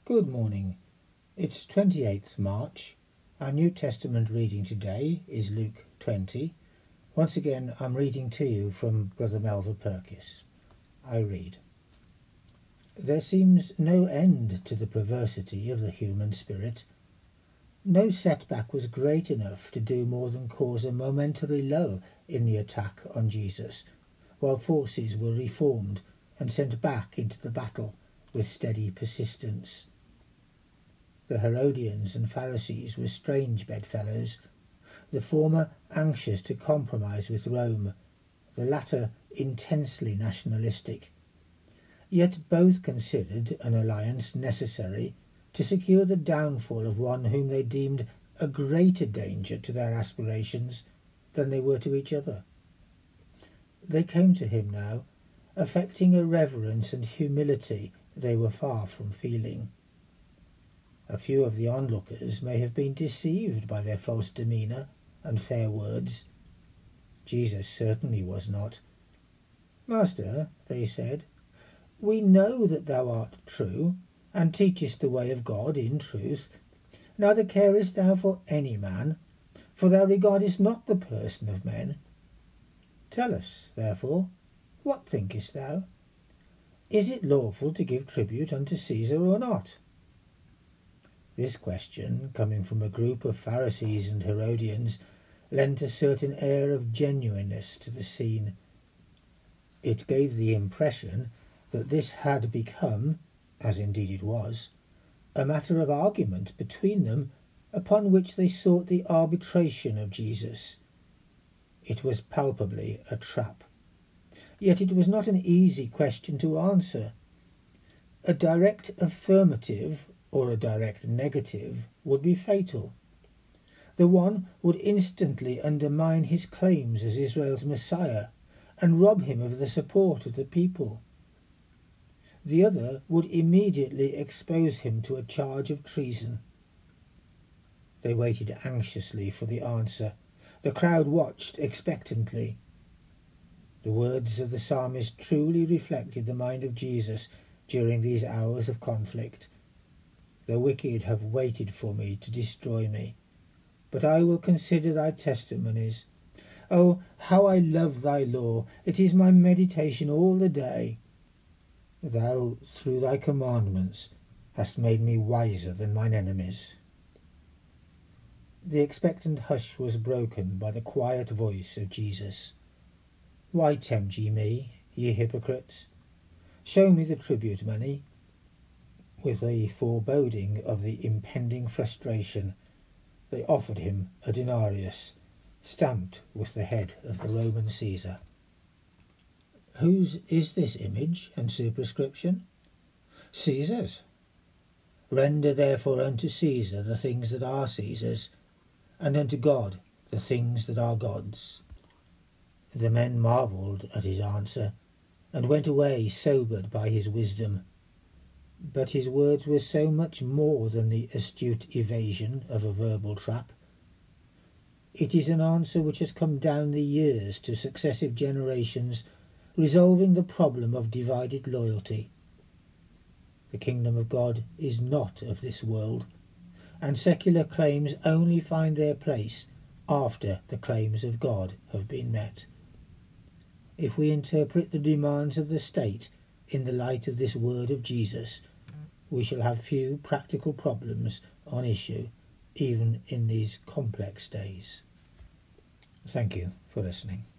Good morning. It's 28th March. Our New Testament reading today is Luke 20. Once again, I'm reading to you from Brother Melva Purkis. I read. There seems no end to the perversity of the human spirit. No setback was great enough to do more than cause a momentary lull in the attack on Jesus, while forces were reformed and sent back into the battle with steady persistence. The Herodians and Pharisees were strange bedfellows, the former anxious to compromise with Rome, the latter intensely nationalistic. Yet both considered an alliance necessary to secure the downfall of one whom they deemed a greater danger to their aspirations than they were to each other. They came to him now, affecting a reverence and humility they were far from feeling. A few of the onlookers may have been deceived by their false demeanour and fair words. Jesus certainly was not. "Master," they said, "we know that thou art true, and teachest the way of God in truth. Neither carest thou for any man, for thou regardest not the person of men. Tell us, therefore, what thinkest thou? Is it lawful to give tribute unto Caesar or not?" This question, coming from a group of Pharisees and Herodians, lent a certain air of genuineness to the scene. It gave the impression that this had become, as indeed it was, a matter of argument between them, upon which they sought the arbitration of Jesus. It was palpably a trap. Yet it was not an easy question to answer. A direct affirmative or a direct negative would be fatal. The one would instantly undermine his claims as Israel's Messiah and rob him of the support of the people. The other would immediately expose him to a charge of treason. They waited anxiously for the answer. The crowd watched expectantly. The words of the psalmist truly reflected the mind of Jesus during these hours of conflict. "The wicked have waited for me to destroy me, but I will consider thy testimonies. Oh, how I love thy law! It is my meditation all the day. Thou, through thy commandments, hast made me wiser than mine enemies." The expectant hush was broken by the quiet voice of Jesus. "Why tempt ye me, ye hypocrites? Show me the tribute money." With a foreboding of the impending frustration, they offered him a denarius, stamped with the head of the Roman Caesar. "Whose is this image and superscription?" "Caesar's. Render therefore unto Caesar the things that are Caesar's, and unto God the things that are God's." The men marvelled at his answer, and went away sobered by his wisdom. But his words were so much more than the astute evasion of a verbal trap. It is an answer which has come down the years to successive generations, resolving the problem of divided loyalty. The kingdom of God is not of this world, and secular claims only find their place after the claims of God have been met. If we interpret the demands of the state in the light of this word of Jesus, we shall have few practical problems on issue, even in these complex days. Thank you for listening.